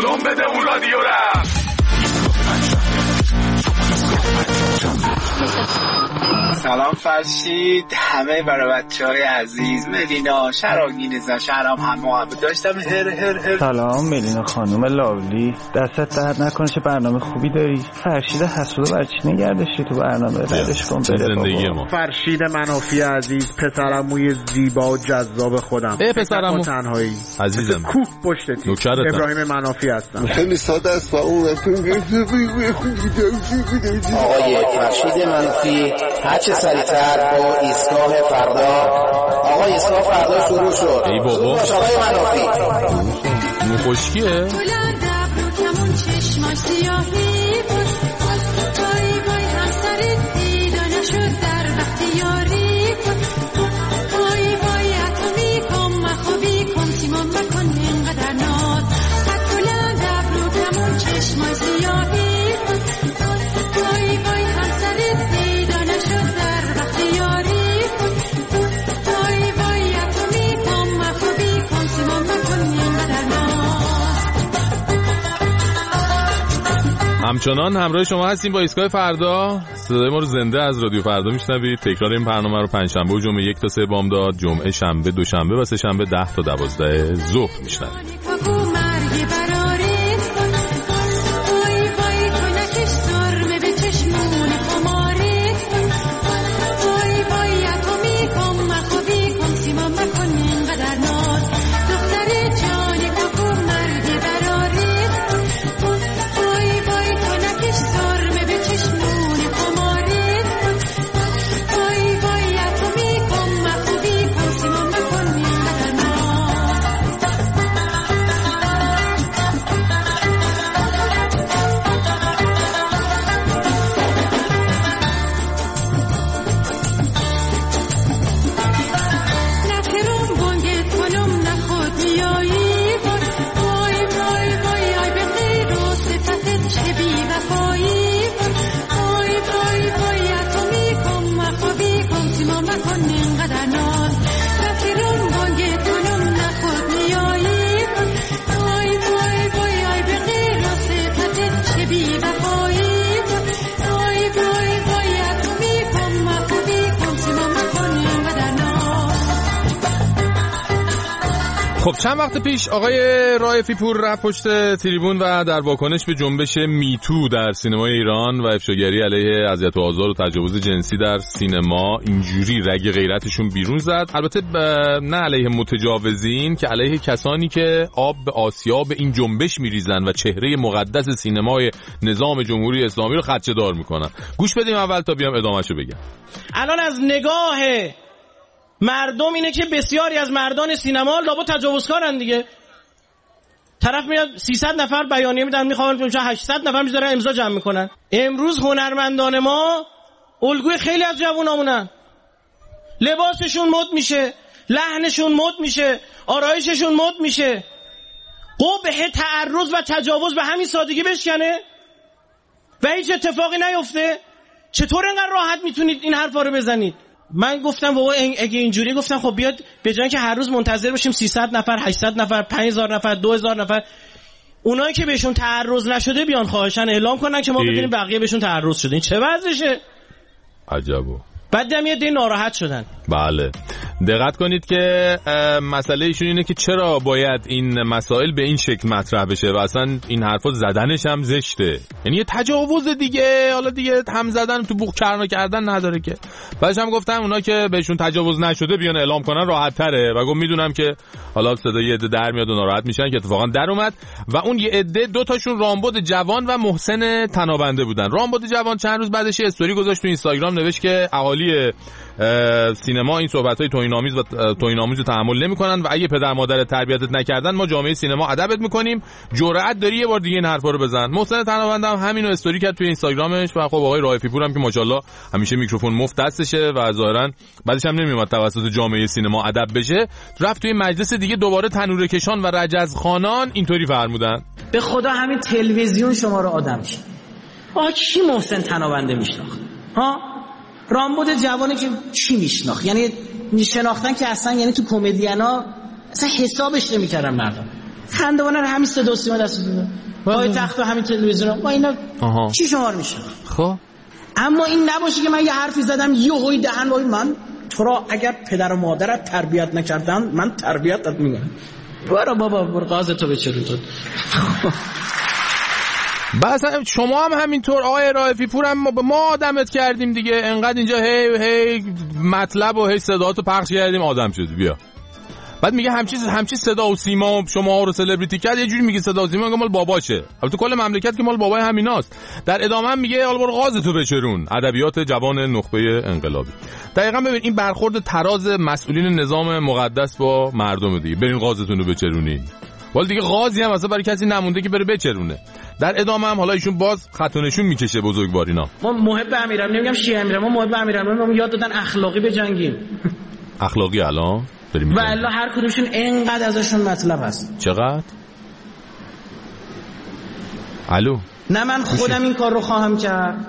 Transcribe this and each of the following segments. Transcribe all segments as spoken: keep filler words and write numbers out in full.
ولوم بده اون رادیو را. سلام فرشید، همه برای بچه های عزیز، ملینا شراگین زن شهرام هم محبت داشتم. هر هر هر. سلام ملینا خانوم لاولی، دستت درد نکنه، چه برنامه خوبی داری. فرشید حسود و بچه نگردشی تو برنامه، ردش کن بره بابا. فرشید منافی عزیز، پسرموی زیبا و جذاب خودم، ای پسرمو تنهایی عزیزم، کوه پشتتی، ابراهیم منافی هستم. خیلی ساده است و اون آقای فرشید منافی هرچه سریعتر با ایستگاه فردا. آقای ایستگاه فردا شروع شد. ای بابا آقای منافی مو خوشکیه. همچنان همراه شما هستیم با ایستگاه فردا. صدای ما رو زنده از رادیو فردا میشنوید. تکرار این برنامه رو پنجشنبه و جمعه یک تا سه بامداد، جمعه شنبه دوشنبه و سه شنبه ده تا دوازده ظهر میشنوید. خب چند وقت پیش آقای رائفی پور رفت پشت تریبون و در واکنش به جنبش میتو در سینمای ایران و افشاگری علیه اذیت و آزار و تجاوز جنسی در سینما اینجوری رگ غیرتشون بیرون زد. البته نه علیه متجاوزین که علیه کسانی که آب به آسیاب این جنبش میریزن و چهره مقدس سینمای نظام جمهوری اسلامی رو خدشه دار میکنن. گوش بدیم اول تا بیام ادامهشو بگم. الان از نگاه مردم اینه که بسیاری از مردان سینما لابد تجاوزکارن دیگه. طرف میاد سیصد نفر بیانیه میدن، میخوان اونجا هشتصد نفر میذارن امضا جمع میکنن. امروز هنرمندان ما الگوی خیلی از جوونامونن. لباسشون مد میشه، لحنشون مد میشه، آرایششون مد میشه. قبح تعرض و تجاوز به همین سادگی بشکنه و هیچ اتفاقی نیفته. چطور اینقدر راحت میتونید این حرفا رو بزنید؟ من گفتم بابا اگه اینجوری، گفتم خب بیاد به جای که هر روز منتظر باشیم سیصد نفر، هشتصد نفر، پنج هزار نفر، دو هزار نفر، اونایی که بهشون تعرض نشده بیان خواهشن اعلام کنن که ما بدونیم بقیه بهشون تعرض شده. این چه وضعشه؟ عجبو. بعد هم یه دی ناراحت شدن. بله دقت کنید که مسئله ایشون اینه که چرا باید این مسائل به این شکل مطرح بشه و اصلا این حرفا زدنش هم زشته. یعنی یه تجاوز دیگه، حالا دیگه هم زدن تو بوق کرنا کردن نداره که. بعدش هم گفتم اونا که بهشون تجاوز نشده بیان اعلام کنن راحت تره و گفتم میدونم که حالا صدای یه عده در میاد و ناراحت میشن که اتفاقا در اومد و اون یه عده دو تاشون رامبد جوان و محسن تنابنده بودن. رامبد جوان چند روز بعدش استوری گذاشت تو اینستاگرام، نوشت که اهالی سینما این صحبت‌های توهین‌آمیز و توهین‌آمیز رو تحمل نمی‌کنن و اگه پدر مادر تربیتت نکردن ما جامعه سینما ادبت می‌کنیم. جرأت داری یه بار دیگه این حرفا رو بزن. محسن تنابنده هم همین رو استوری کرد توی اینستاگرامش و خب آقای رائفی پور هم که ماشاءالله همیشه میکروفون مفت دستشه و ظاهراً بعدش هم نمیومد توسط جامعه سینما ادب بشه، رفت توی مجلس دیگه دوباره تنوره کشان و رجزخوانان اینطوری فرمودن: به خدا همین تلویزیون شما رو آدم میشه. آ کی محسن تنابنده میشناخت؟ ها رامبد جوانی که چی میشناخت؟ یعنی میشناختن که اصلا، یعنی تو کمدینا اصلا حسابش نمیکردن مردم. خندوانه رو همین صدا و سیما دست دادن پای تخت و همین تلویزیون با اینا چی شمار میشه؟ خب اما این نباشه که من یه حرفی زدم یه هوی دهن وای من تو را اگر پدر و مادرت تربیت نکردن من تربیتت میکنم. برو بابا برو قاضی به چرون تو. بس شما هم همینطور آقای رائفی پور هم ما آدمت کردیم دیگه، انقدر اینجا هی هی مطلب و هی صداتو پخش کردیم آدم شدی. بیا بعد میگه همچی همچی صدا و سیما شما رو سلبریتی کرد، یه جوری میگه صدا و سیما مال باباشه. البته کل مملکت که مال بابای همیناست. در ادامه هم میگه حالا برو غازتو بچرون، ادبیات جوان نخبه انقلابی. دقیقاً ببین این برخورد تراز مسئولین نظام مقدس با مردم دیگه، برین غازتون رو بچرونین. ولی دیگه غازی هم اصلا برای کسی نمونده که بره بچرونه. در ادامه هم حالا ایشون باز خطونشون میکشه بزرگوارینا. ما محب امیرالمومنین نمیگم شیعه امیرالمومنین، ما محب امیرالمومنین ما یاد دادن اخلاقی بجنگیم. اخلاقی الان و الا هر کدومشون اینقدر ازشون مطلب هست. چقدر؟ الو نه من خودم این کار رو خواهم کرد،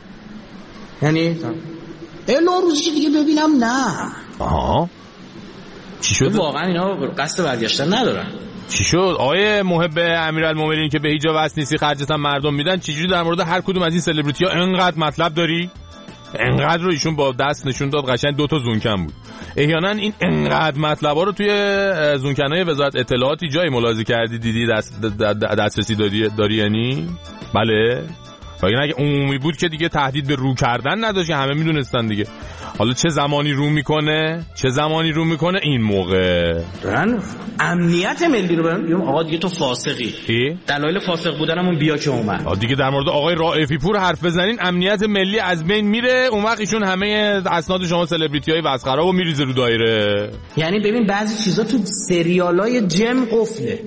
یعنی الا روزی دیگه ببینم نه. آها چی شد؟ واقعا اینا قصد برگشتن ندارن. چی شد؟ آیه محب امیرالمومنین که به هیچ جا وصل نیستی خرجت هم مردم میدن، چجوری در مورد هر کدوم از این سلبریتی ها اینقدر مطلب داری؟ انقدر رو ایشون با دست نشون داد قشنگ دو تا زونکن بود. احیانا این انقدر مطلبا رو توی زونکنای وزارت اطلاعاتی جای ملاحظه کردی دیدی دست دسترسی داری داری یعنی؟ بله. اگه اگه عمومی بود که دیگه تهدید به رو کردن نداشت، همه میدونستن دیگه. حالا چه زمانی رو میکنه؟ چه زمانی رو میکنه؟ این موقع دارن امنیت ملی رو برن آقا دیگه تو فاسقی. ای؟ دلایل فاسق بودنمون بیا که اومد. آقا دیگه در مورد آقای رائفی پور حرف بزنین امنیت ملی از بین میره، اون وقت ایشون همه اسناد شما سلبریتی‌های وسخرابو میریزه رو دایره. یعنی ببین بعضی چیزا تو سریالای جم قفله،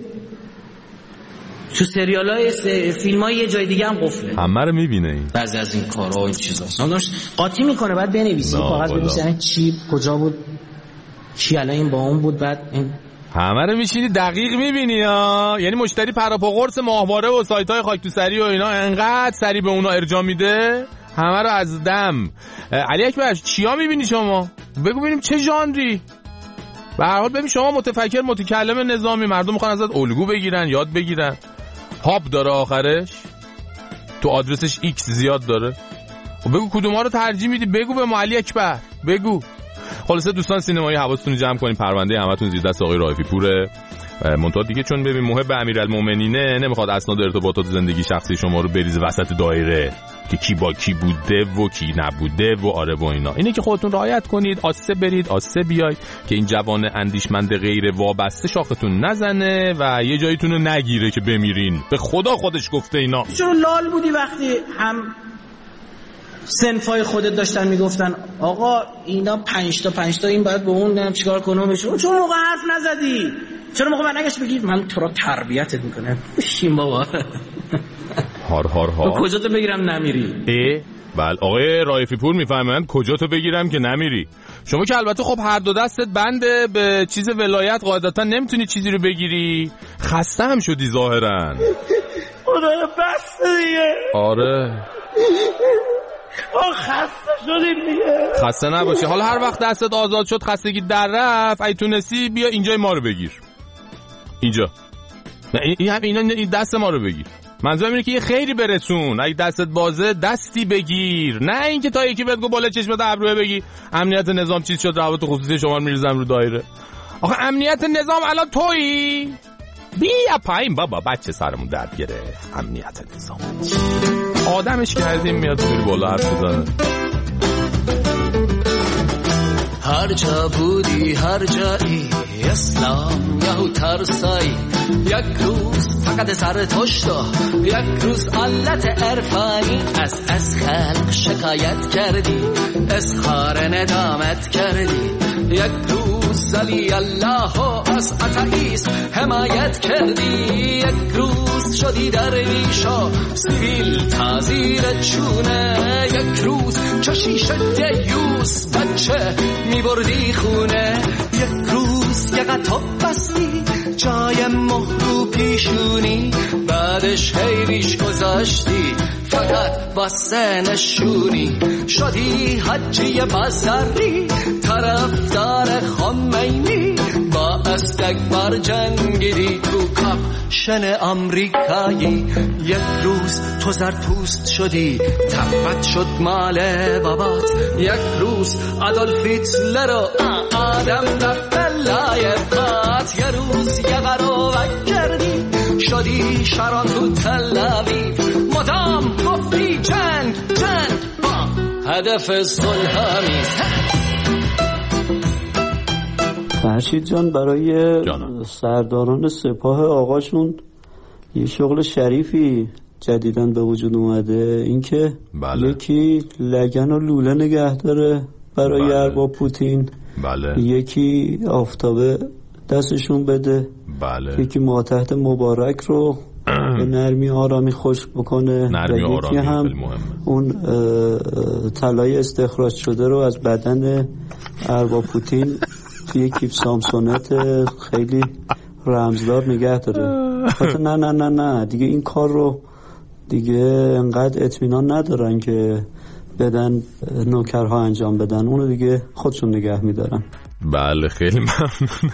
تو سریالای س... فیلمای یه جای دیگه هم قفله، همه رو میبینه این. بعضی از این کارها و این چیزا داشت قاطی میکنه بعد بنویسی کاغذ بنویسی چی کجا بود کی الان این با اون بود بعد این همه رو میشینی دقیق میبینی ها. یعنی مشتری پراپا قرص ماهواره و سایت‌های خاک تو سری و اینا انقدر سری به اونا ارجاع میده همه رو از دم. علی اکبر چیا میبینی شما؟ بگو ببینیم چه ژانری. به هر حال ببین شما متفکر متکلم نظامی، مردم میخوان ازت الگو بگیرن یاد بگیرن. هاب داره آخرش، تو آدرسش ایکس زیاد داره. و بگو کدوما رو ترجیح میدی، بگو به علی اکبر بگو. خلاصه دوستان سینمایی حواستون رو جمع کنین، پرونده همتون زیر دست آقای رائفی پوره. منتها دیگه چون ببین محب امیرالمومنینه نمیخواد اسناد ارتباطات زندگی شخصی شما رو بریزه وسط دایره که کی با کی بوده و کی نبوده و آره و اینا. اینه که خودتون رعایت کنید، آسه برید آسه بیاید که این جوان اندیشمند غیر وابسته شاختون نزنه و یه جاییتون رو نگیره که بمیرین. به خدا خودش گفته اینا. چرا لال بودی وقتی هم سنفای خودت داشتن میگفتن آقا اینا پنج تا پنج تا این باید به اون نم چیکار کنم بشه، چون موقع حرف نزدی؟ چرا موقع من نگشت بگید من تو را تربیتت میکنم؟ بشین بابا. هار هار هار. کجا تو بگیرم نمیری؟ اه بله آقای رائفی پور میفهمند کجا تو بگیرم که نمیری. شما که البته خب هر دو دستت بنده به چیز ولایت قاعدتا نمیتونی چیزی رو بگیری. خسته هم شدی ظاهرا. خدایا بس دیگه. آره آه خسته شدیم دیگه. خسته نباشی. حالا هر وقت دستت آزاد شد خستگی در رفت ای تونستی بیا اینجای ما رو بگیر. اینجا این هم این دست ما رو بگیر. منظورم اینه که یه خیری برسون. اگه دستت بازه دستی بگیر، نه اینکه تا یکی بهت گفت بالا چشمت ابروه بگی امنیت نظام چیز شد روابط خصوصی شما رو میریزم رو دایره. آخه امنیت نظام الان تویی؟ بیا پایین بابا بچه سرمون درد گرفت. امنیت نظام آدمش کردیم میاد میری بالا حرف بزنه. هر جا بودی هر جایی اسلام یهو ترسایی، یک روز فقط سر توشتا، یک روز علت عرفانی از از خلق شکایت کردی، اظهار ندامت کردی، یک روز زلی الله و از اتئیست حمایت کردی، یک روز شدی درویشا سیویل تازیر چونه، یک روز چشیش دیوس بچه میبردی خونه، یک روز یه قطب بستی جای مهرو پیشونی، بعدش حیریش گذاشتی فقط واسه نشونی، شدی حجی بزری طرفدار خمینی، با استکبر جنگیدی تو کاپ شن آمریکایی. یک روز تو زرتوست شدی تبت شد مال بابات، یک روز آدولف هیتلر رو آدم رفت لای پات، یه روز یه قروبک کردی شدی شران تو تل‌آویو، مدام گفتی جنگ جنگ با هدف صلح‌آمیز. فرشید جان برای جانم. سرداران سپاه آقاشون یه شغل شریفی جدیدن به وجود اومده، اینکه بله. یکی لگن و لوله نگه داره برای بله. ارباب پوتین، بله. یکی آفتابه دستشون بده، بله. یکی ماتحت مبارک رو به نرمی آرامی خشک بکنه، نرمی و یکی هم اون طلای استخراج شده رو از بدن ارباب پوتین توی کیف سامسونت خیلی رمزدار نگه داره. نه نه نه نه دیگه این کار رو دیگه انقدر اطمینان ندارن که بدن نوکرها انجام بدن، اونو دیگه خودشون نگه میدارن. بله خیلی ممنون.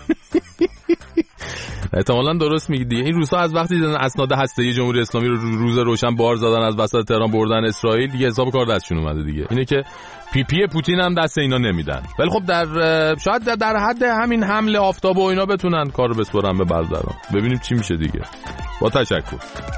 احتمالاً درست میگی دیگه. این روسا از وقتی دیدن اسناد هسته‌ای جمهوری اسلامی رو روز روشن بار زدن از وسط تهران بردن اسرائیل، دیگه حساب کار دستشون اومده دیگه. اینه که پی پی پوتین هم دست اینا نمیدن، ولی خب در شاید در حد همین حمله آفتاب و اینا بتونن کار رو بسپرن به برادران. ببینیم چی میشه دیگه. با تشکر.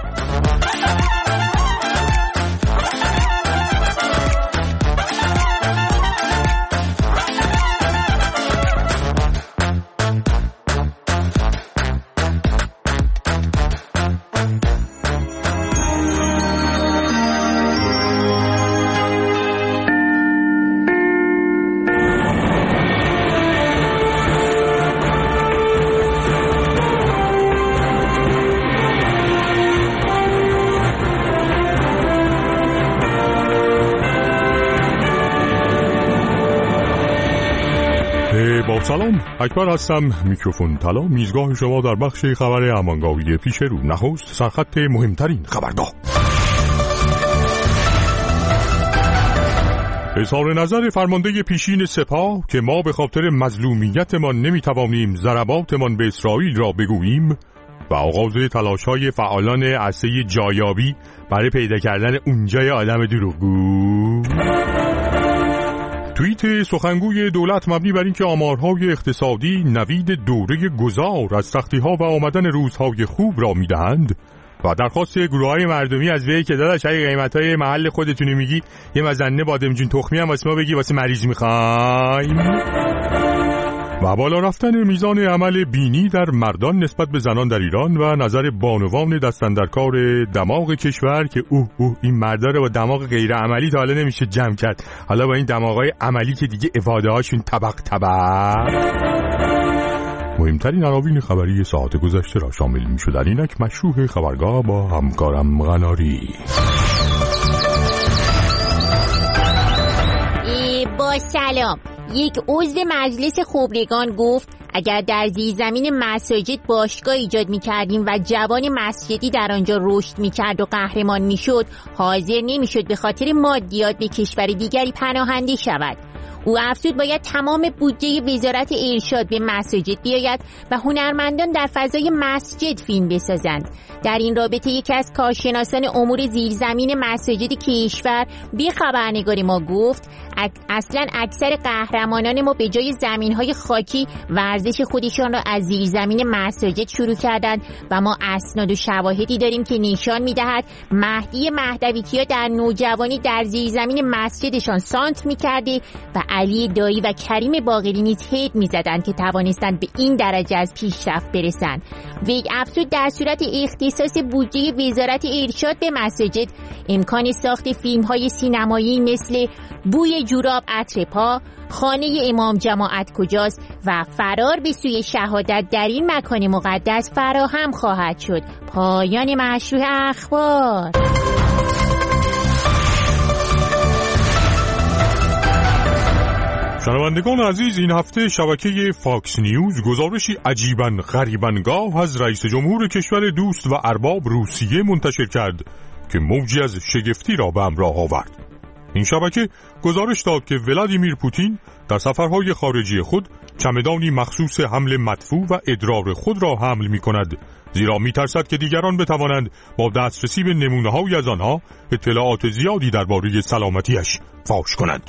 سلام، اکبر هستم. میکروفون طلا، میزگاه شما در بخش خبر امانگاوی پیش رو. نخست سرخط مهمترین خبرگاه. اظهار نظر فرمانده پیشین سپاه که ما به خاطر مظلومیتمان نمیتوانیم ضرباتمان به اسرائیل را بگوییم و آغاز تلاش‌های فعالان عرصه جایابی برای پیدا کردن اونجای آدم دروغگو. توییت سخنگوی دولت مبنی بر اینکه آمارهای اقتصادی نوید دوره گذار از سختی‌ها و آمدن روزهای خوب را می‌دهند و درخواست گروه‌های مردمی از وی که داداش اگه قیمت‌های محل خودتونی میگی یه مزنه بادمجون تخمی هم واسه ما بگی واسه مریض می‌خوایم. و بالا رفتن میزان عمل بینی در مردان نسبت به زنان در ایران و نظر بانوان دستاندرکار دماغ کشور که اوه اوه این مردا رو با دماغ غیر عملی تا حالا نمیشه جمع کرد، حالا با این دماغای عملی که دیگه افاده هاشون طبق طبق. مهمترین عناوین خبری ساعت گذشته را شامل می شدن. اینک مشروع خبرگاه با همکارم غناری. با سلام. یک عضو مجلس خبرگان گفت اگر در زیرزمین مساجد باشگاه ایجاد می‌کردیم و جوان مسجدی در آنجا رشد می‌کرد و قهرمان می‌شد، حاضر نمی‌شد به خاطر مادیات به کشور دیگری پناهنده شود. او افزود باید تمام بودجه وزارت ارشاد به مساجد بیاید و هنرمندان در فضای مسجد فیلم بسازند. در این رابطه یکی از کارشناسان امور زیرزمین مساجد کشور به خبرنگار ما گفت اصلا اکثر قهرمانان ما به جای زمین‌های خاکی ورزش خودشان را از زیرزمین مساجد شروع کردند و ما اسناد و شواهدی داریم که نشان می‌دهد مهدی مهدوی‌کیا در نوجوانی در زیرزمین مسجدشان سانت می‌کرده و علی دایی و کریم باقری نیز هد می‌زدند که توانستند به این درجه از پیشرفت برسند. وی افزود در صورت اختصاص بودجه وزارت ارشاد به مساجد امکان ساخت فیلم‌های سینمایی مثل بوی جوراب عطر پا، خانه امام جماعت کجاست و فرار به سوی شهادت در این مکان مقدس فراهم خواهد شد. پایان مشروع اخبار. شنوندگان عزیز، این هفته شبکه فاکس نیوز گزارشی عجیباً غریباًگاه از رئیس جمهور کشور دوست و ارباب روسیه منتشر کرد که موجی از شگفتی را به همراه آورد. این شبکه گزارش داد که ولادیمیر پوتین در سفرهای خارجی خود چمدانی مخصوص حمل مدفوع و ادرار خود را حمل می کند زیرا می‌ترسد که دیگران بتوانند با دسترسی به نمونه‌هایی از آنها اطلاعات زیادی درباره سلامتیش فاش کنند.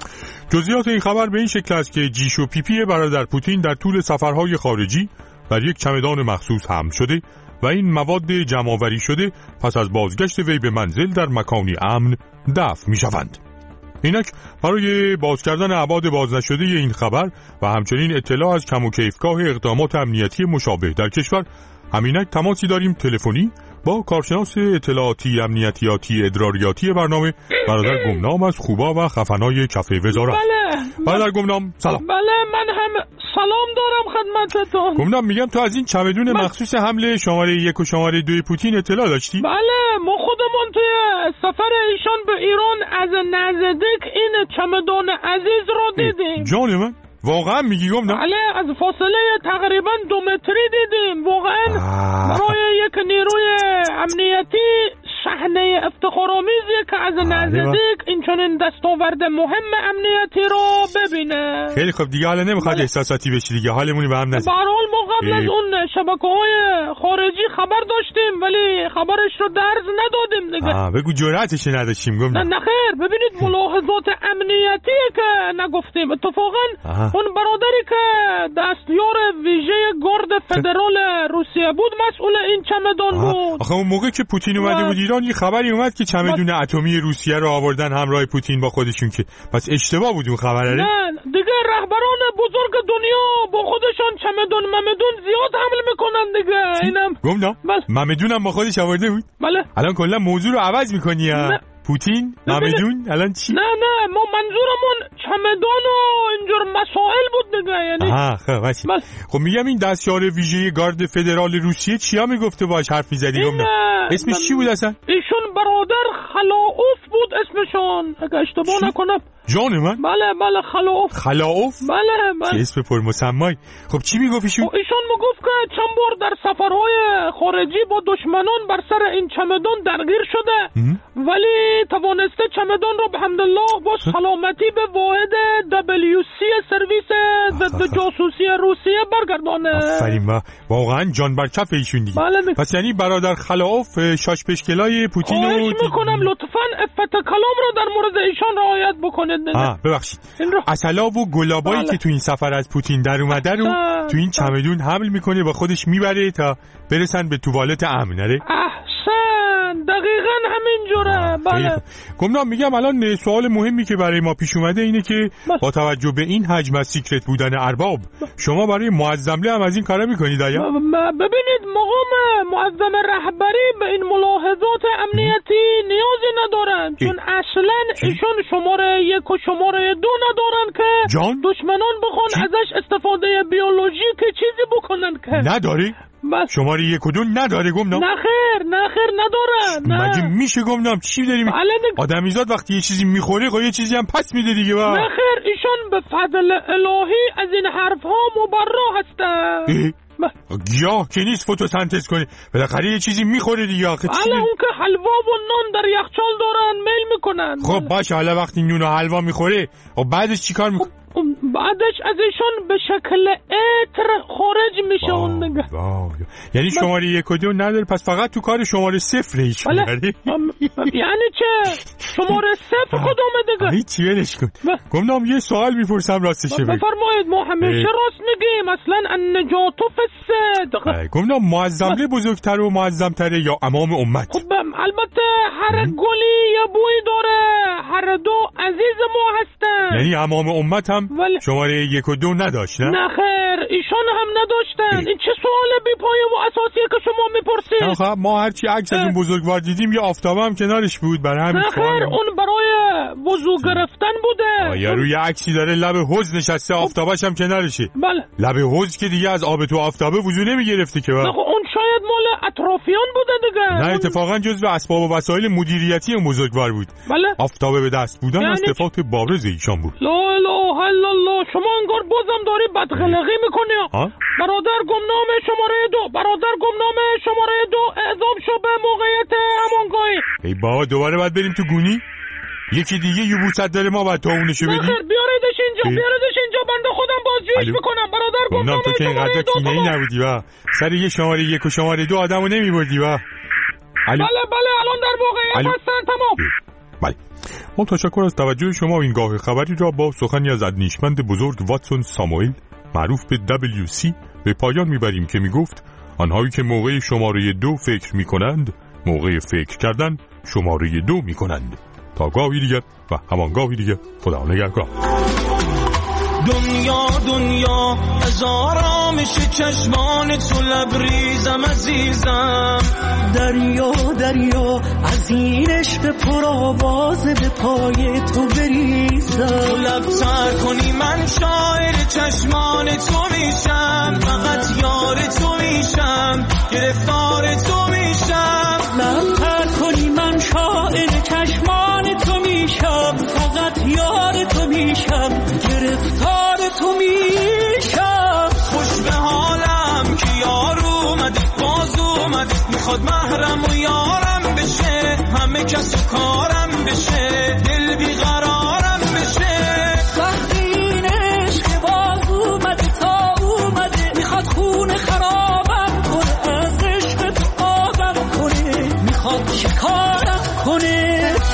جزئیات این خبر به این شکل است که جیش و پیپی برادر پوتین در طول سفرهای خارجی بر یک چمدان مخصوص حمل شده و این مواد جمع‌آوری شده پس از بازگشت وی به منزل در مکانی امن دفن می‌شوند. اینک برای باز کردن ابعاد بازنشده این خبر و همچنین اطلاع از کم و کیفگاه اقدامات امنیتی مشابه در کشور، همینک تماسی داریم تلفنی با کارشناس اطلاعاتی امنیتیاتی ادراریاتی برنامه برادر گمنام از خوبا و خفنای کف وزارت. بله برادر گمنام سلام. بله من هم سلام دارم خدمتتون. گمنام میگم تو از این چمدون من... مخصوص حمله شماره یک و شماره دوی پوتین اطلاع داشتی؟ بله ما خودمون توی سفر ایشان به ایران از نزدیک این چمدان عزیز رو دیدیم. جان من واقعا میگی گمنام؟ بله از فاصله تقریبا دو متری دیدیم. واقعا برای یک نیروی امنیتی صحنه افتخارآمیزی که از نزدیک این چنین دستاورد مهم امنیتی رو ببینه. خیلی خب دیگه حالا نمیخواد احساساتی بشی دیگه، حالمون به هم نزد. به هر حال ما قبل از اون شبکه‌های خارجی خبر داشتیم ولی خبرش رو درز ندادیم دیگه. آه بگو جرأتش نداشتیم گمنام. نه خیر ببینید ملاحظات امنیتی که نگفتیم. اتفاقا اون برادری که دستیار ویژه گارد فدرال روسیه بود مسئول این چمدان بود. آخه اون موقع که پوتین اومده بود ایران یه خبری اومد که چمدون اتمی روسیه رو آوردن همراه پوتین با خودشون، که پس اشتباه بود اون خبره. نه دیگه رهبران بزرگ دنیا با خودشون چمدون ممدون زیاد حمل میکنن دیگه. اینم گمنام ممدونم با خودش آورده بود. بله الان کلا موضوع رو عوض میکنی ها. پوتین ممدون الان چی؟ نه نه ما منظورمون چمدان و اینجور مسائل بود دیگه. یعنی آها خب باشه. خب میگم این دستیار ویژه گارد فدرال روسیه چیا میگفته باهاش حرف میزدی گمنام؟ اسمش چی بود اصلا؟ ایشون برادر خلاوف بود اسمشون اگه اشتباه نکنم. جان من؟ بله بله خلاوف. خلاوف؟ بله بله. چه اسم پرمسمایی. خب چی میگفت ایشون؟ ایشون میگفت که چند بار در سفرهای خارجی با دشمنان بر سر این چمدان درگیر شده ولی توانسته چمدان رو به حمدالله با سلامتی به واحد دبلیو سی سرویس ضد جاسوسی روسیه برگردانه. آفرین با واقعا جان بر کف ایشون دیگه. بله. پس یعنی برادر خلاوف شاش پشکلای پوتین رو خواهش میکنم لطفاً افت کلام رو در مورد ایشان رعایت بکنید. آه ببخشید اصلا و گلابایی بله. که تو این سفر از پوتین در اومده رو تو این چمدون حمل میکنه و خودش میبره تا برسن به توالت امنره. احسن دقیقاً همینجوره. بله گمنام میگم الان سوال مهمی که برای ما پیش اومده اینه که بله. با توجه به این حجم از سیکرت بودن ارباب بله. شما برای معظمله هم از این کارا میکنید آیا؟ ببینید مقام معظم رهبری به این ملاحظات امنیتی نیازی ندارن چون اصلا ایشون شماره یک و شماره دو ندارن که جان؟ دشمنان بخون چی؟ ازش استفاده بیولوژیک چیزی بکنن که نداری؟ بس. شماره یک و دو نداره گمنام؟ نه خیر نه خیر ندارن. مگه میشه گمنام؟ چی داری می... آدمیزاد وقتی یه چیزی میخوره خب یه چیزی هم پس میده دیگه. با نه خیر ایشون به فضل الهی از این حرف ها مبرا هستن. گیاه که نیست فتوسنتز کنه بالاخره یه چیزی میخوره دیگه. آخه حالا اون که حلوا و نان در یخچال دارن میل میکنن. خب باشه حالا وقتی نون و حلوا میخوره خب بعدش چیکار میکنه؟ بعدش از ایشون به شکل عطر خارج میشه اون دیگه. یعنی شماره یک و دو نداره پس فقط تو کار شماره صفر ایشون داری؟ یعنی چه؟ شماره صفر کدومه دیگه؟ هیچی ولش کن. گمنام یه سوال میپرسم راستشه بگو. بفرمایید ما همیشه راست میگیم اصلا النجات فی الصدق. گمنام معظمله بزرگتر و معظمتره یا امام امت؟ خب البته هر گلی یه بوی داره هر دو عزیز ما هستن. یعنی امام امت هم ولی... شماره یک و دو نداشت نه؟ نه خیر ایشان هم نداشتن. این چه سوال بی پایه و اساسیه که شما میپرسید؟ آخه ما هرچی عکس از اون بزرگوار دیدیم یه آفتابه هم کنارش بود برای همین سوال. نه خیر اون برای وضو گرفتن بوده. یا روی عکسی داره لب حوض نشسته آفتابش هم کنارشه. بله. لب حوض که دیگه از آب تو آفتابه وضو نمیگرفتی که. نه اون شاید مال اطرافیان بوده دیگه. نه اتفاقا جزو اسباب و وسایل مدیریتی اون بزرگوار بود. بله. آفتابه به دست بودن یعنی... از صفات بارز ایشان بود. لا اله الا الله شما انگار بازم داری بدخلقی میکنی. برادر گمنام شماره دو برادر گمنام شماره دو اعزام شو به موقعیت همانگاهی. ای بابا دوباره باید بریم تو گونی؟ یکی دیگه یبوست داره ما باید تا اونشو بدیم. نخیر بیاریدش اینجا بیاریدش اینجا بنده خودم بازجویی خواهش میکنم برادر گفتم تو که اینقدر کینه ای نبودی و سر یه شماره یک و شماره دو آدمو نمیبردی و بله بله الان در موقعیت هستن تمام. بله ما تشکر از توجه شما. این گاه خبری را با سخنی از اندیشمند بزرگ واتسون ساموئل معروف به دبلیو سی به پایان میبریم که میگفت آنهایی که موقع شماره دو فکر میکنند موقع فکر کردن شماره دو میکنند. تا گاهی دیگه و همان گاهی دیگه خدا نگهدار. دنیا دنیا هزار آرامش چشمان تو لبریزم عزیزم. دریا دریا از این عشق پرآواز به پای تو بریزم. تو لبتر کنی من شاعر چشمان تو میشم. فقط یار تو میشم گرفتار تو میشم. لبتر کنی من شاعر چشمان تو میشم. فقط یار تو میشم گرفتار تو میشم. خوش به حالم که یار اومده باز اومده میخواد محرم و یارم بشه. همه کس و کارم بشه دل بیقرارم بشه. وقتی این عشق باز اومده تا اومده میخواد خون خرابم کنه. از عشق تو آبم کنه میخواد شکارم کنه.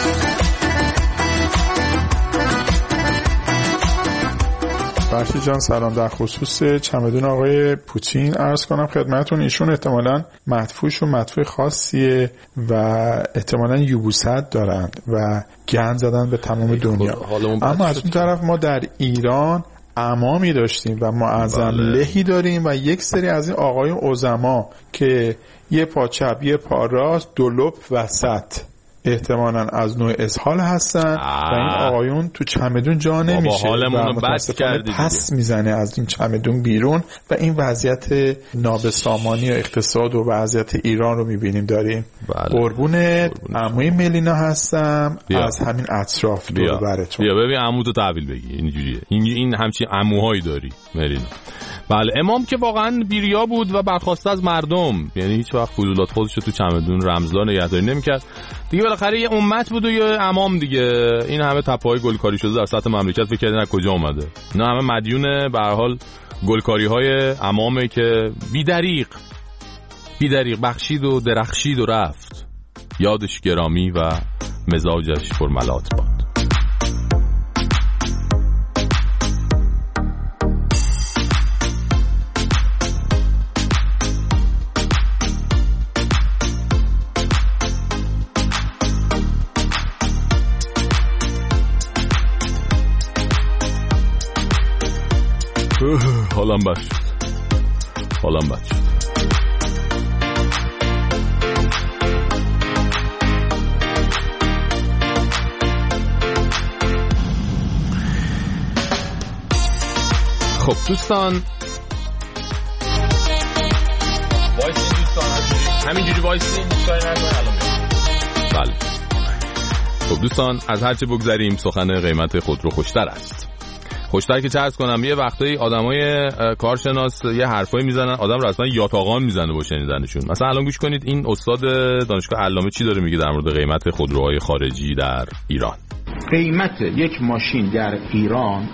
فرشی جان سلام. در خصوص چمدون آقای پوتین عرض کنم خدمتون ایشون احتمالاً مدفوعش و مدفوع خاصیه و احتمالاً یبوست دارند و گند زدن به تمام دنیا. اما از اون طرف ما در ایران امامی داشتیم و معظم لهی داریم و یک سری از این آقای عظما که یه پا چپ یه پا راست دو لپ وسط احتمالاً از نوع اسهال هستن و این آقایون تو چمدون جا نمیشه و متاسفانه پس میزنه از این چمدون بیرون و این وضعیت نابسامانی و اقتصاد و وضعیت ایران رو میبینیم داریم. قربونت عموی ملینا هستم بیا. از همین اطراف دور براتون. بیا ببین عمو تو تحویل بگی اینجوریه. این این همچین عموهایی داری ملینا. بله امام که واقعا بیریا بود و برخواسته از مردم، یعنی هیچ وقت فضولات خودش رو تو چمدون رمزدار نگهداری نمی‌کرد دیگه. بالاخره یه امت بود و یه امام دیگه. این همه تپه‌های گلکاری شده در سطح مملکت فکر کردن از کجا اومده؟ اینا همه مدیون به هر حال گلکاری‌های امامه که بی‌دریغ بی‌دریغ بخشید و درخشید و رفت. یادش گرامی و مزاجش پرملات باد. حالم بد شد حالم بد شد خب دوستان وایسین دوستان همینجوری وایسین کاری نکنید الان بله. خب دوستان از هرچه بگذریم سخن قیمت خودرو خوشتر است. خوشتر که چه عرض کنم یه وقتایی آدمای کارشناس یه حرفایی میزنن آدم رو اصلا یاتاقان میزنه با شنیدنشون. مثلا الان گوش کنید این استاد دانشگاه علامه چی داره میگه در مورد قیمت خودروهای خارجی در ایران. قیمت یک ماشین در ایران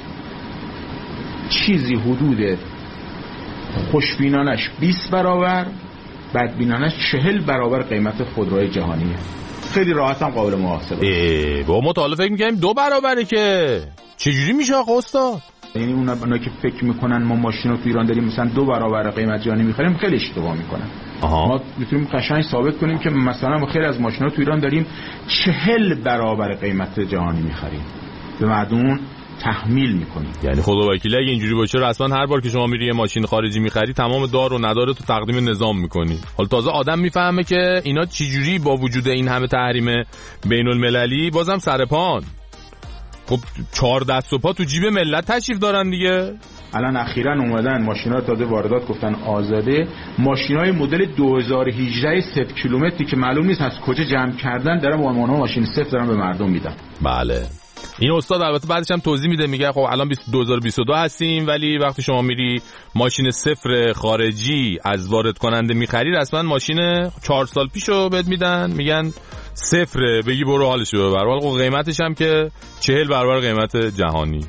چیزی حدود خوشبینانش بیست برابر بدبینانش چهل برابر قیمت خودروهای جهانیه. خیلی راحت هم قابل محاسبه. ای با ما تا حالا فکر می‌کردیم دو برابره که چجوری میشه آقا استاد؟ یعنی اونا که فکر میکنن ما ماشین رو تو ایران داریم مثلا دو برابر قیمت جهانی میخریم خیلی اشتباه میکنن. آها. ما میتونیم قشنگ ثابت کنیم که مثلا ما خیلی از ماشینا تو ایران داریم چهل برابر قیمت جهانی میخریم به مردم تحمیل میکنیم. یعنی خدا وکیلی اگه اینجوری باشه رسما هر بار که شما میری یه ماشین خارجی میخری تمام دار و نداره تو تقدیم نظام میکنی. حالا تازه آدم میفهمه که اینا چجوری با وجود این همه تحریم بین المللی بازم سرپان. خب چهار دست و پا تو جیب ملت تشریف دارن دیگه. الان اخیراً اومدن ماشینا تازه واردات گفتن آزاده، ماشینای مدل دو هزار و هجده صفر کیلومتری که معلوم نیست از کجا جمع کردن دارن با مانا ماشین صفر دارن به مردم میدن. بله این استاد البته بعدش هم توضیح میده میگه خب الان دو هزار و بیست و دو هستیم ولی وقتی شما میری ماشین صفر خارجی از وارد کننده میخری رسما ماشین چهار سال پیشو بهت میدن میگن صفره بگی برو حالشو ببر. ولی قیمتش هم که چهل برابر قیمت جهانی.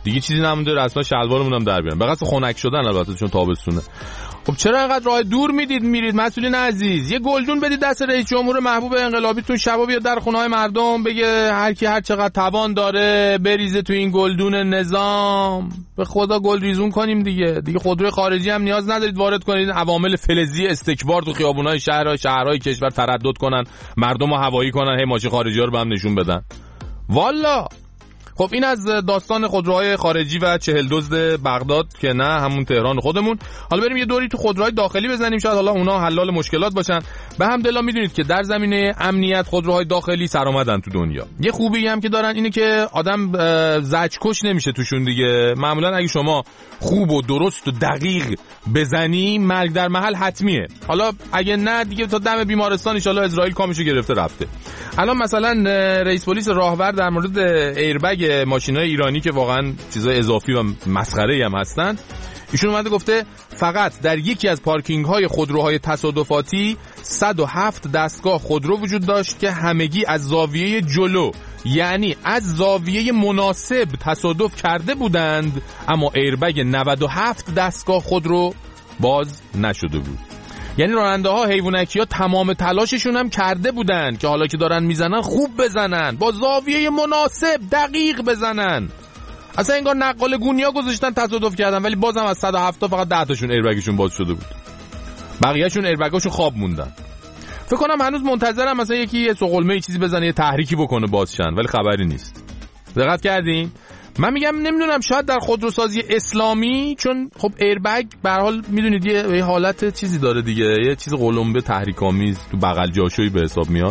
دیگه چیزی نمونده، رسما شلوارمون هم در بیارن، به قصد خنک شدن البته چون تابستونه. خب چرا انقدر راه دور میدید میرید مسئولین عزیز؟ یه گلدون بدید دست رئیس جمهور محبوب انقلابیتون، شبا بیاد در خونه‌های مردم بگه هر کی هر چقدر توان داره بریزه تو این گلدون نظام. به خدا گل ریزون کنیم دیگه. دیگه خودروی خارجی هم نیاز ندارید وارد کنید، عوامل فلزی استکبار تو خیابون‌های شهرها شهرهای کشور تردد کنن، مردمو هوایی کنن، هی ماشین خارجی‌ها رو به هم نشون بدن. والا خب این از داستان خودروهای خارجی و چهل دزد بغداد که نه همون تهران خودمون. حالا بریم یه دوری تو خودروهای داخلی بزنیم، شاید حالا اونا حلال مشکلات باشن. به همدلله میدونید که در زمینه امنیت خودروهای داخلی سرآمدن تو دنیا. یه خوبی هم که دارن اینه که آدم زجرکش نمیشه توشون دیگه. معمولا اگه شما خوب و درست و دقیق بزنی مرگ در محل حتمیه. حالا اگه نه دیگه تا دم بیمارستان ان شاءالله اسرائیل کامشو گرفته رفته. الان مثلا رئیس پلیس راهور در مورد ایربگ ماشینای ایرانی که واقعا چیزای اضافی و مسخره‌ای هم هستن، ایشون اومده گفته فقط در یکی از پارکینگ های خودروهای تصادفاتی صد و هفت دستگاه خودرو وجود داشت که همگی از زاویه جلو، یعنی از زاویه مناسب تصادف کرده بودند، اما ایربگ نود و هفت دستگاه خودرو باز نشده بود. یعنی راننده ها حیوانکی ها تمام تلاششون هم کرده بودن که حالا که دارن میزنن خوب بزنن، با زاویه مناسب دقیق بزنن. اصلا انگار نقال گونیا گذاشتن تصادف کردن، ولی بازم از صد و هفت تا فقط ده تاشون ایربگشون باز شده بود، بقیه‌شون ایربگاشون خواب موندن. فکر کنم هنوز منتظرم مثلا یکی یه سقلمه چیزی بزنه، یه تحریکی بکنه بازشن، ولی خبری نیست. دقت کردین؟ من میگم نمیدونم شاید در خودروسازی اسلامی، چون خب ایربگ به هر حال میدونید یه حالت چیزی داره دیگه، یه چیز قلمبه تحریک‌آمیز تو بغل جاشویی به حساب میاد.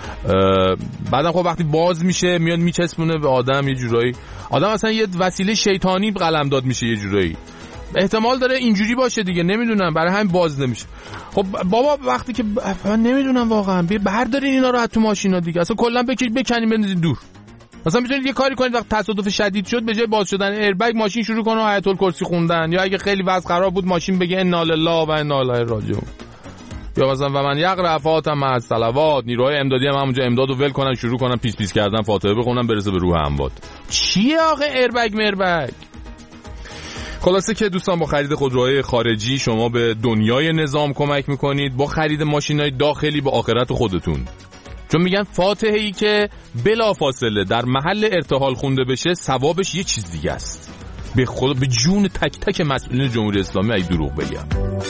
بعدم خب وقتی باز میشه میاد میچسبونه به آدم، یه جورایی آدم اصلا یه وسیله شیطانی قلمداد میشه یه جورایی. احتمال داره اینجوری باشه دیگه، نمیدونم، برای همین باز نمیشه. خب بابا وقتی که من نمیدونم واقعا بردارین اینا رو تو ماشینا دیگه، اصلا کلا بکشید بکنید بندازید دور. مثلا میتونید یه کاری کنید وقت تصادف شدید شد به جای باز شدن ایربگ ماشین شروع کنه آیت الکرسی خوندن، یا اگه خیلی وضع خراب بود ماشین بگه انا لله و انا الیه راجعون، یا مثلا و من یقرأ فاتحه مع الصلوات، نیروهای امدادی هم همونجا امدادو ول کنن شروع کنن پیس پیس کردن فاتحه بخونن برسه به روح اموات. چیه آخه ایربگ مربگ؟ خلاصه که دوستان با خرید خودروهای خارجی شما به دنیای نظام کمک میکنید، با خرید ماشینای داخلی به آخرت خودتون. چون میگن فاتحه ای که بلا فاصله در محل ارتحال خونده بشه ثوابش یه چیز دیگه است. به خدا به جون تک تک مسئولین جمهوری اسلامی ای دروغ بگم.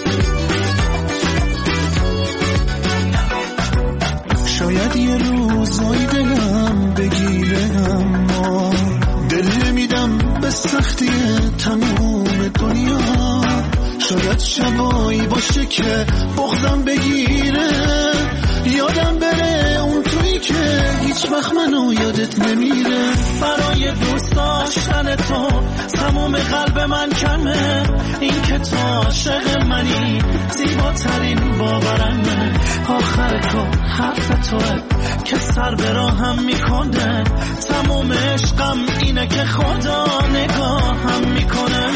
شاید یه روزای دلم بگیره، اما دل نمیدم به سختی تموم دنیا. شاید شبایی باشه که بغضم بگیره، یادم بره اون تویی که هیچ وقت منو یادت نمیره. برای دوست داشتن تو تمام قلب من کمه، این که تو عاشق منی زیباترین باورمه. آخر تو حرف توه که سر به راهم میکنه، تمام عشقم اینه که خدا نگاهم میکنه.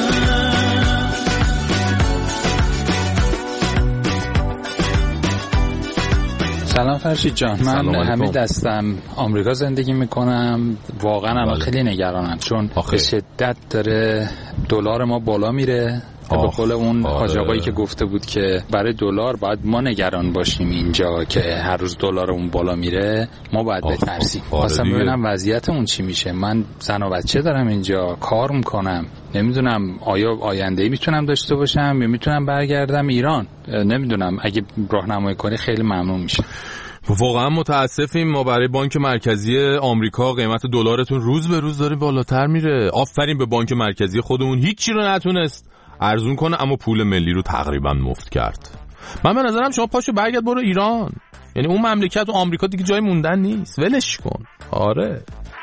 سلام فرشید جان، من همه دستم آمریکا زندگی میکنم. واقعا الان خیلی نگرانم چون به شدت داره دلار ما بالا میره. به قول اون حاج آقایی که گفته بود که برای دلار باید ما نگران باشیم اینجا که هر روز دلارمون بالا میره، ما باید بترسیم. خواستم ببینم وضعیت اون چی میشه. من زن و بچه دارم اینجا، کار میکنم، نمیدونم آیا آینده‌ای میتونم داشته باشم یا میتونم برگردم ایران. نمیدونم، اگه راهنمایی کنی خیلی ممنون میشه. واقعا متاسفیم، ما برای بانک مرکزی آمریکا قیمت دلارتون روز به روز داره بالاتر میره. آفرین به بانک مرکزی خودمون، هیچی رو نتونست ارزون کنه اما پول ملی رو تقریبا مفت کرد. من به نظرم شما پاشو برگرد برو ایران، یعنی اون مملکت و آمریکا دیگه جای موندن نیست، ولش کن. آره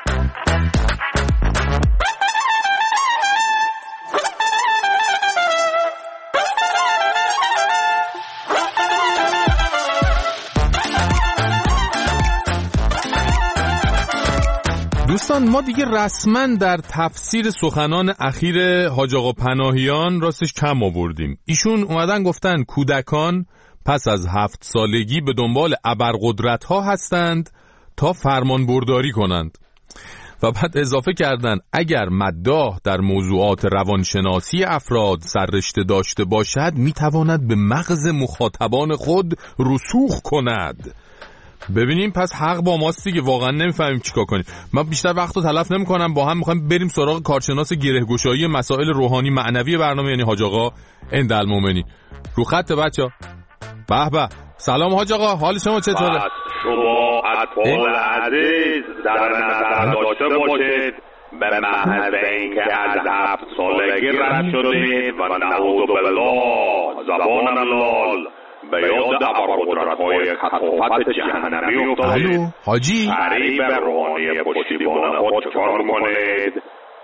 دوستان، ما دیگه رسما در تفسیر سخنان اخیر حاج آقا پناهیان راستش کم آوردیم. ایشون اومدن گفتن کودکان پس از هفت سالگی به دنبال ابرقدرت ها هستند تا فرمان برداری کنند. و بعد اضافه کردن اگر مداح در موضوعات روانشناسی افراد سررشته داشته باشد میتواند به مغز مخاطبان خود رسوخ کند. ببینیم پس حق با ماست دیگه، واقعا نمیفهمیم چیکار کنیم. من بیشتر وقت رو تلف نمی‌کنم، با هم می‌خوایم بریم سراغ کارشناس گره‌گشایی مسائل روحانی معنوی برنامه، یعنی حاج آقا اندالمومنی. رو خط بچا. به به. سلام حاج آقا، حال شما چطوره؟ شما اطفال عزیز در نظر داشته باشید به محض اینکه از هفت سالگی رد شدید و نعوذ بالله زبان لال به یاد ابرقدرت‌های خطافت جهنمی افتادید. حاجی قریب روحانی پشتیبان خود چکار کنید؟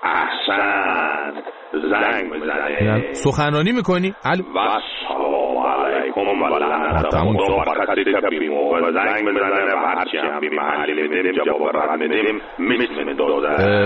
احسن زنگ بزنید. سخنرانی میکنی؟ الو و سلام علیکم و لعنت خدا بر کسی که بیموقع زنگ بزنه و هرچی هم بی محلی میدیم جواب رد میدیم میتونیم داده.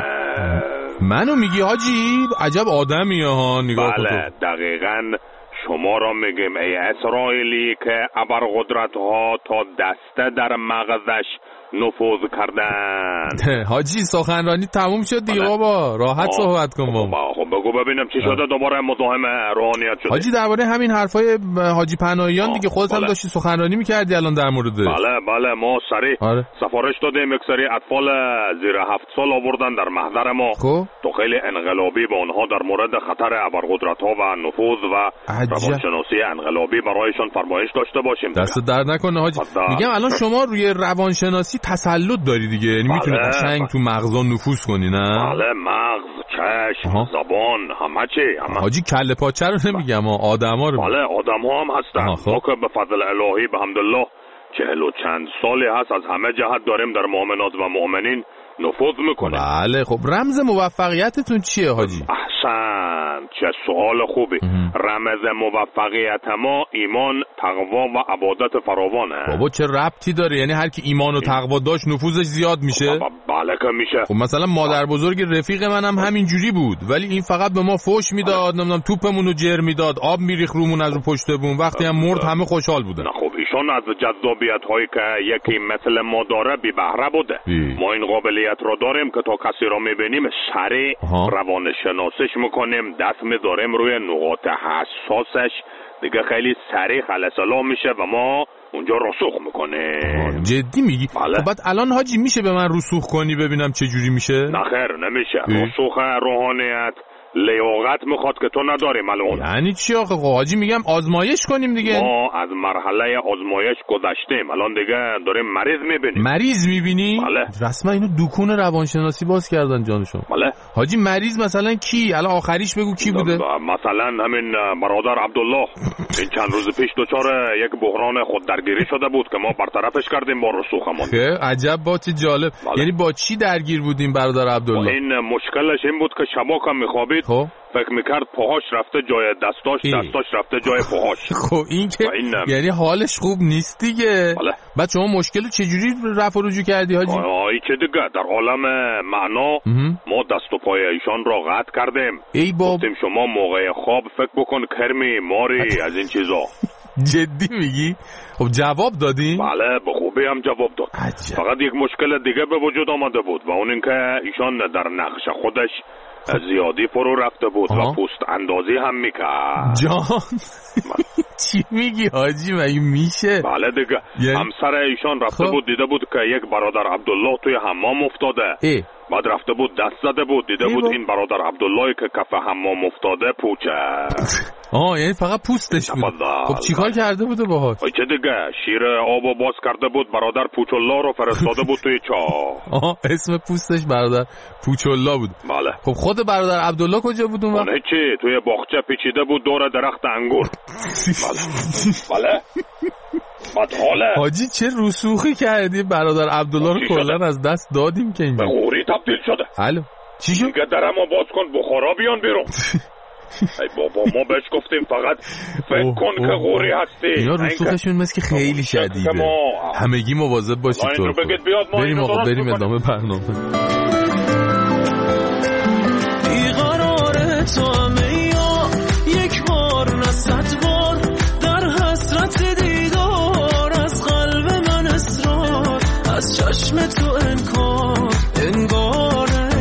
منو میگی حاجی؟ عجب آدمی ها، نگاه کن. بله دقیقاً شما را میگیم ای اسرائیلی که ابرقدرت ها تا دسته در مغزش نفوذ کردن. حاجی سخنرانی تموم شد دیگه بابا، راحت صحبت کن بابا. خب بگو ببینم چی شده، دوباره مزاحم روحانیت شده. حاجی درباره همین حرفای حاجی پناهیان دیگه، خودت هم بله. داشتی سخنرانی میکردی الان در موردش. بله بله ما سریع آره. سفارش دادیم یک سری اطفال زیر هفت سال آوردن در محضر ما. خب تو خیلی انقلابی به اونها در مورد خطر ابرقدرت ها و نفوذ و روانشناسی انقلابی برایشان فرمایش داشته باشیم. دست درد نکنه حاجی. میگم الان شما روی روانشناسی تسلط داری دیگه، یعنی میتونی قشنگ تو مغزا نفوذ کنی نه؟ بله مغز، چشم، آها. زبان، همه چی همه. حاجی کله پاچه رو نمیگم، آدما رو. بله آدم‌ها هم هستن. ما که به فضل الهی به حمدالله چهل و چند سالی هست از همه جهت داریم در مؤمنات و مؤمنین نفوذ میکنیم. بله خب رمز موفقیتتون چیه حاجی؟ احسن، چه سوال خوبی. رمز موفقیت ما ایمان، تقوا و عبادت فراوانه. بابا چه ربطی داره؟ یعنی هر کی ایمان و تقوا داشت نفوذش زیاد میشه؟ بله که میشه. خب مثلا مادر بزرگ رفیق منم همین جوری بود، ولی این فقط به ما فوش میداد، نمیدونم توپمون رو جر میداد، آب میریخ رومون از رو پشتمون، وقتی هم مرد همه خوشحال بودن. نه خب ایشون از جذابیت هایی که یکی مثل ما داره بی بهره بوده. بی. ما این قابلیت رو داریم که تا کسی رو میبینیم سریع روان شناسش میکنیم، دست میذاریم روی نقاط حساسش، دیگه خیلی سریع خلصلا میشه و ما اونجا رسوخ میکنه. جدی میگی؟ بله. خب بعد الان حاجی میشه به من رسوخ کنی ببینم چه جوری میشه؟ نه خیر نمیشه. رسوخ روحانیت لیاقت میخواد که تو نداریم الان. یعنی چی آخه؟ حاجی میگم آزمایش کنیم دیگه. ما از مرحله آزمایش گذشتیم، الان دیگه داریم مریض میبینیم. مریض میبینی؟ بله. رسما اینو دکون روانشناسی باز کردن جانشون. بله. حاجی مریض مثلا کی؟ الان آخریش بگو کی بوده؟ مثلا همین برادر عبدالله این چند روز پیش دچار یک بحران خوددرگیری شده بود که ما برطرفش کردیم با رسوخمون. عجب با چه جالب. بله. یعنی با چی درگیر بودیم برادر عبدالله؟ این مشکلش این بود که شبا که میخوابید خب فکر میکرد پاهاش رفته جای دستاش، ای. دستاش رفته جای پاهاش. خب این که این یعنی حالش خوب نیست دیگه. بله. بعد شما مشکل چجوری رفع و رجوع کردی حاجی؟ آی چه دیگه در عالم معنا ما دست و پای ایشان را قطع کردیم. ای باب. گفتیم شما موقع خواب فکر بکن کرمی ماری از این چیزا. جدی میگی؟ خب جواب دادی؟ بله به خوبی هم جواب داد. عجب. فقط یک مشکل دیگه به وجود آمده بود و اون اینکه ایشان در نقش خودش زیادی فرو رفته بود آه. و پوست اندازی هم میکرد. جان چی میگی حاجی؟ مگه میشه؟ بله دیگه یه... همسر ایشان رفته خب. بود دیده بود که یک برادر عبدالله توی حمام افتاده. ای. بعد رفته بود دست زده بود دیده بود با. این برادر عبدالله که کف حمام افتاده پوچه. آه یعنی فقط پوستش بود. خب چیکار کرده بوده باهاش؟ چه دیگه شیر آبو باز کرده بود، برادر پوچالله رو فرستاده بود توی چاه. آها اسم پوستش برادر پوچالله بود. بله. خب خود برادر عبدالله کجا بود اون وقت؟ اون چی توی باغچه پیچیده بود دور درخت انگور. بله. بله. بعد حاله حاجی چه رسوخی کردی؟ برادر عبدالله رو کلا از دست دادیم که اینجا به غوری تبدیل شده. الو چی شد؟ دیگه درمو باز کن بخارا بیان بیرون. ای بابا ما بهش گفتیم فقط فکر کن که غوری هستی. اینا رسوخشون مثل که خیلی شدیده. همگی مواظب باشید. بریم آقا بریم ادامه برنامه. بیقرار تو همه یا یک بار نه صد بار در حسرت دیدار از قلب من اصرار از چشم تو انکار انگاره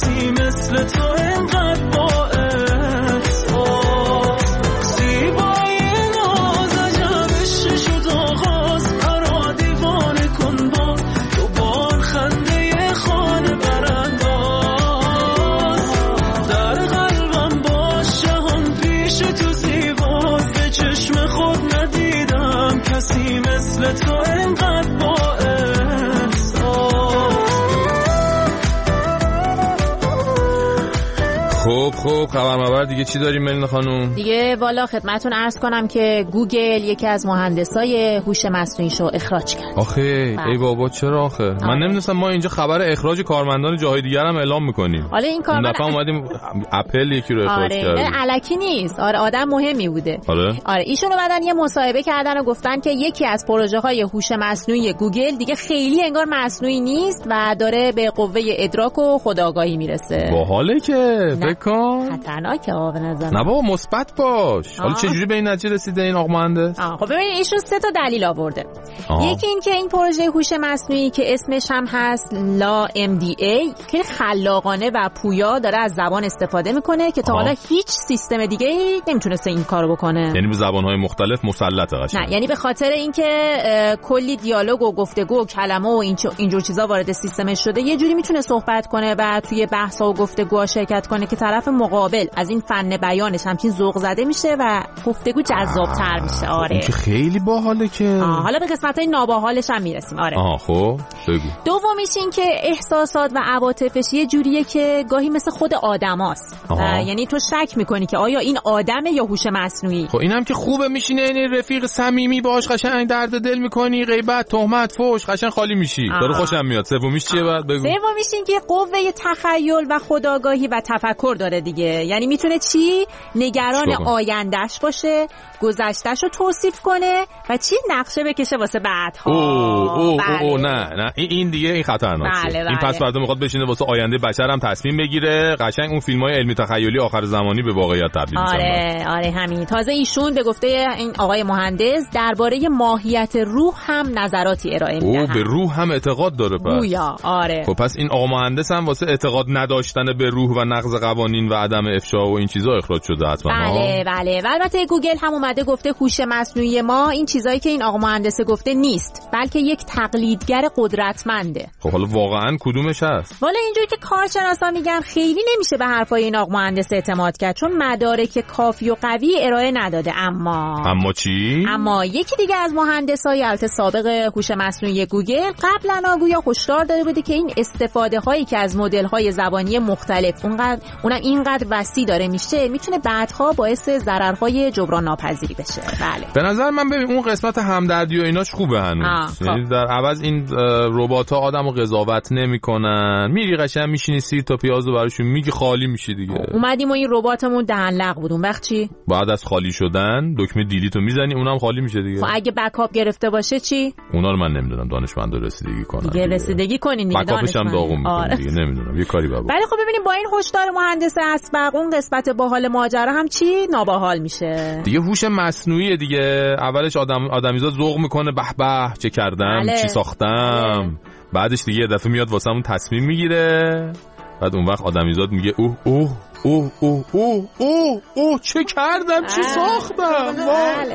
کسی مثل تو اینقدر با احساس زیبایی ناز عجبش شد آغاز مرا دیوانه کن با دوبار خنده خانه برانداز در قلبم باش جهان پیش تو زیباست به چشم خود ندیدم کسی مثل تو اینقدر با خب خب خبر مبر دیگه چی داریم ملینا خانوم؟ دیگه والا خدمتون عرض کنم که گوگل یکی از مهندسای هوش مصنوعیشو اخراج کرد. آخه ای بابا چرا آخه؟ آره. من نمیدونستم ما اینجا خبر اخراج کارمندان جاهای دیگر هم اعلام میکنیم. حالا این کارمند اون دفعه اومدیم اپل یکی رو اخراج آره. کرد. آره الکی نیست. آره آدم مهمی بوده. آره. آره ایشون اومدن یه مصاحبه کردن و گفتن که یکی از پروژه‌های هوش مصنوعی گوگل دیگه خیلی انگار مصنوعی نیست و داره به قوه ادراک و خودآگاهی میرسه. باحاله که بکن خطرناکه آب نظر. نه بابا مثبت باش. حالا چه جوری به این نتیجه رسیده این آقا مهندس؟ خب ببینید ایشون سه تا دلیل آورده. یکی این که این پروژه هوش مصنوعی که اسمش هم هست لا ام دی ای که خلاقانه و پویا داره از زبان استفاده میکنه که تا حالا هیچ سیستم دیگه ای نمیتونسته این کارو بکنه. یعنی به زبانهای مختلف مسلطه قشنگ. نه یعنی به خاطر اینکه کلی دیالوگ و گفتگو و کلمه و این اینجور چیزا وارد سیستمش شده یه جوری میتونه صحبت کنه و توی بحث‌ها و گفتگوها شرکت کنه که طرف مقابل از این فن بیانش همچین ذوق زده میشه و گفتگو جذاب‌تر میشه. آره این که خیلی باحاله که. حالا به قسمت‌های ناباحالش هم میرسیم. آره آها خب بگو. دومیش این که احساسات و عواطفش یه جوریه که گاهی مثل خود آدماست. یعنی تو شک میکنی که آیا این آدمه یا هوش مصنوعی. خب اینم که خوبه میشینه یعنی رفیق صمیمی باهاش قشنگ درد دل میکنی غیبت تهمت فحش قشنگ خالی میشی. داره خوشم میاد. سومیش چیه بعد بگو. سومیش این که قوه تخیل و خودآگاهی و تفکر داره دیگه. یعنی میتونه چی نگران آیندهش باشه گذشته‌شو توصیف کنه و چی نقشه بکشه واسه بعدها. اوه اوه بله. اوه نه نه این دیگه این خطرناکه. بله بله. این پس فردا میخواد بشینه واسه آینده بشر هم تصمیم بگیره قشنگ اون فیلم‌های علمی تخیلی آخر زمانی به واقعیت تبدیل میشن. آره آره همین. تازه ایشون به گفته این آقای مهندس درباره ماهیت روح هم نظراتی ارائه میده. اوه به روح هم اعتقاد داره پس. گویا آره. خب پس این آقا مهندس هم واسه اعتقاد نداشتن به روح و نقض قوانین و عدم افشا و این چیزا اخراج شده حتما. بله بله. البته گوگل هم اومده گفته هوش مصنوعی ما این چیزایی که این آقا مهندس گفته نیست بلکه یک تقلیدگر قدرتمنده. خب حالا واقعا کدومش هست؟ والا اینجوری که کارشناسا میگن خیلی نمیشه به حرفای این آقا مهندس اعتماد کرد چون مدارک کافی و قوی ارائه نداده. اما اما چی؟ اما یکی دیگه از مهندسای البته سابق هوش مصنوعی گوگل قبلا گویا هشدار داده بوده که این استفاده هایی که از مدل های زبانی مختلف اونقدر اونم اینقدر وسیع داره میشه میتونه بعدها باعث ضررهای جبران ناپذیری بشه. بله به نظر من ببین اون قسمت همدردی و ایناش خوبه هنوز. یعنی در عوض این ربات‌ها آدمو قضاوت نمیکنن میری قشنگ میشینی سیر تا پیازو براشون میگی خالی میشی دیگه. اومدیم و این رباتمون دهن لق بود اون وقت چی؟ بعد از خالی شدن دکمه دیلیتو میزنی اونم خالی میشه دیگه. خب اگه بکاپ گرفته باشه چی؟ اونا رو من نمیدونم دانشمندا رسیدگی کنن. دیگه رسیدگی کنین دیگه بکاپش هم داغون میکنه دیگه نمیدونم یه کاری بابا. ولی خب ببینیم با این هشدار مهندس اسبق اون قسمت باحال ماجرا هم چی ناباحال میشه. دیگه هوش مصنوعی دیگه اولش آدم آدمیزاد ذوق میکنه به به چه کردم بله. چی ساختم بله. بعدش دیگه یه دفعه میاد واسمون تصمیم میگیره بعد اون وقت آدمیزاد میگه اوه اوه اوه اوه اوه اوه اوه چه کردم چی ساختم بله.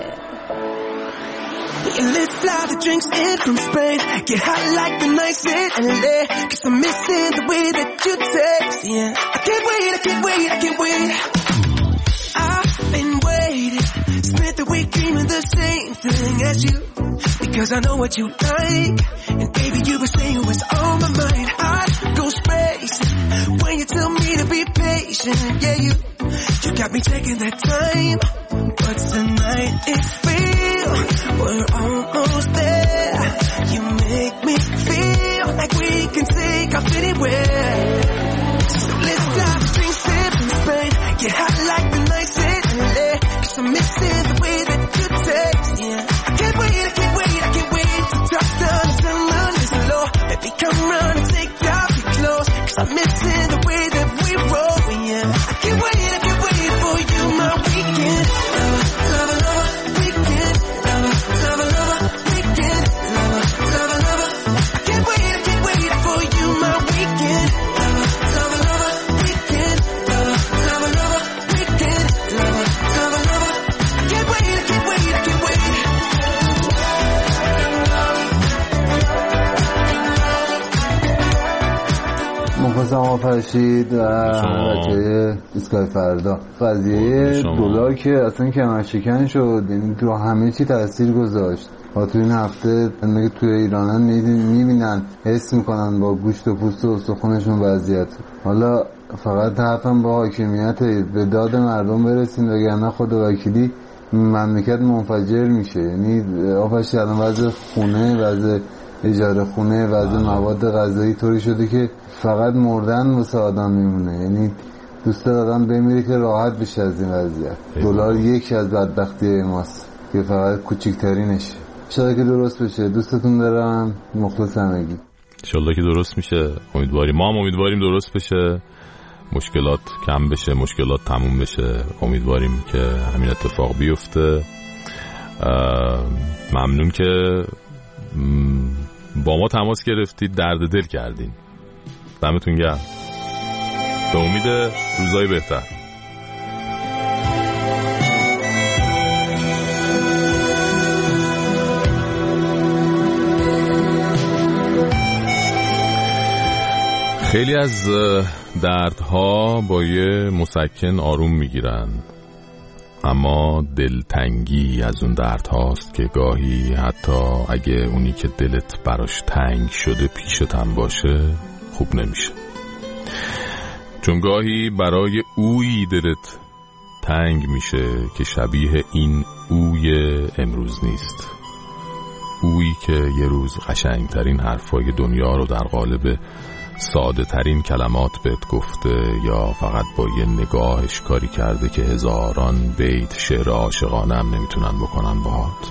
And let's fly the drinks in from Spain. Get hot like the nights in L A. Cause I'm missing the way that you taste. Yeah, I can't wait, I can't wait, I can't wait. I've been waiting. Spent the week dreaming the same thing as you. Because I know what you like. And baby, you were saying what's on my mind. I go spacing when you tell me to be patient. Yeah, you, you got me taking that time. But tonight it's real. We're almost there. You make me feel like we can take off anywhere. So let's fly the drinks in from Spain. Get hot like the nights in L A. Cause I'm missing the way that you taste. Yeah, I can't wait, I can't wait, I can't wait to touch down and tell my listen low. Baby, come round and take off your clothes. Cause I'm missing the way that we roll. Yeah, I can't wait, I can't wait for you, my weekend. Lover, lover, lover, weekend. Lover, lover, lover, weekend. Lover, lover, lover. I can't wait, I can't wait for you, my weekend. شما فرشید و بچه ایستگاه فردا. قضیه دلار که اصلا کمرشکن شد، یعنی تو همه چی تاثیر گذاشت. و تو این هفته میگه توی ایرانن میبینن حس میکنن با گوشت و پوست و استخونشون وضعیت. حالا فقط حرفم با حاکمیت به داد مردم برسین، وگرنه خود وکیلی مملکت منفجر میشه. یعنی آفش الان وضع خونه، وضع اجاره خونه، وضع مواد غذایی طوری شده که فقط مردن واسه آدم میمونه. یعنی دوست دارم بمیره که راحت بشه از این وضعیت. دلار یکی از بدبختی ماست که فقط کوچیک‌ترینشه. انشالله که درست بشه. دوستتون دارم. مخلص همگی. انشالله که درست میشه. امیدواریم، ما هم امیدواریم درست بشه، مشکلات کم بشه، مشکلات تموم بشه. امیدواریم که همین اتفاق بیفته. ممنون که با ما تماس گرفتید، درد دل کردین. دمتون گرم. به امید روزای بهتر. خیلی از دردها با یه مسکن آروم میگیرن، اما دلتنگی از اون درد هاست که گاهی حتی اگه اونی که دلت براش تنگ شده پیشت هم باشه خوب نمیشه، چون گاهی برای اویی دلت تنگ میشه که شبیه این اوی امروز نیست. اویی که یه روز قشنگترین حرفای دنیا رو در قالب ساده ترین کلمات بهت گفته، یا فقط با یه نگاهش کاری کرده که هزاران بیت شعر عاشقانه هم نمیتونن بکنن باهات.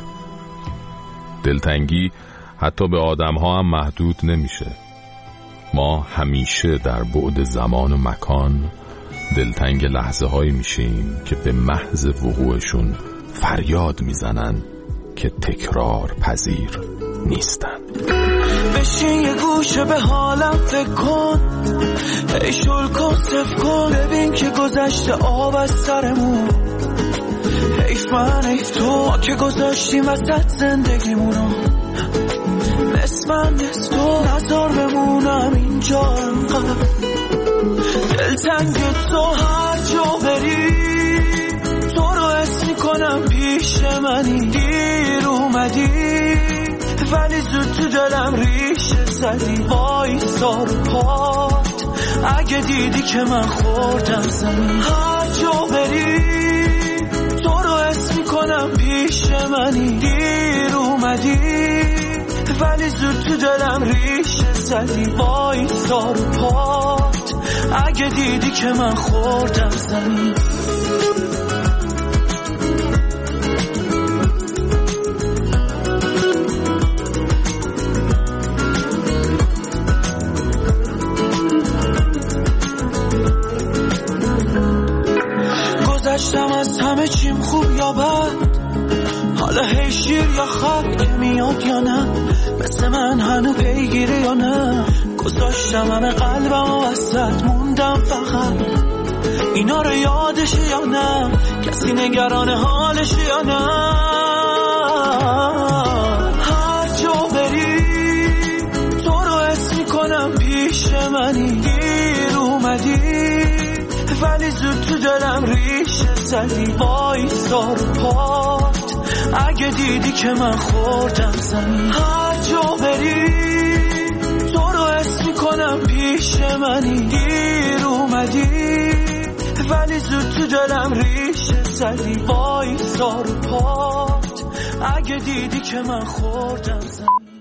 دلتنگی حتی به آدم ها هم محدود نمیشه. ما همیشه در بعد زمان و مکان دلتنگ لحظه هایی میشیم که به محض وقوعشون فریاد میزنن که تکرار پذیر نیستن. بشین یه گوشه به حالم فکر کن، ای شل کن صف کن، ببین که گذشته آب از سرمون. حیف من حیف تو که گذاشتیم وسط زندگیمونو، نصف من نصف تو نظر بمونم اینجا انقدر. دلتنگ تو هر جا بری تو رو حس میکنم پیش منی. دیر اومدی ولی زود تو دلم ریشه زدی. وای سار پات اگه دیدی که من خوردم زمین. هر جا بری تو رو حس میکنم پیش منی. دیر اومدی ولی زود تو دلم ریشه زدی. وای سار پات اگه دیدی که من خوردم زمین. گذشتم از همه چیم خوب یا بد، حالا هی شیر یا خط که میاد یا نه، مثل من هنو پیگیری یا نه. گذاشتم همه قلبم و وسط موندم فقط، اینا رو یادشه یا نه، کسی نگران حالشه یا نه. هر جا بری تو رو حس میکنم پیش منی. دیر اومدی ولی زود تو دلم ریشه زدی. وای سار پات اگه دیدی که من خوردم زمین. هر جا بری تو رو حس میکنم پیش منی. دیر اومدی ولی زود تو دلم ریشه زدی. وای سار پات اگه دیدی که من خوردم زمین.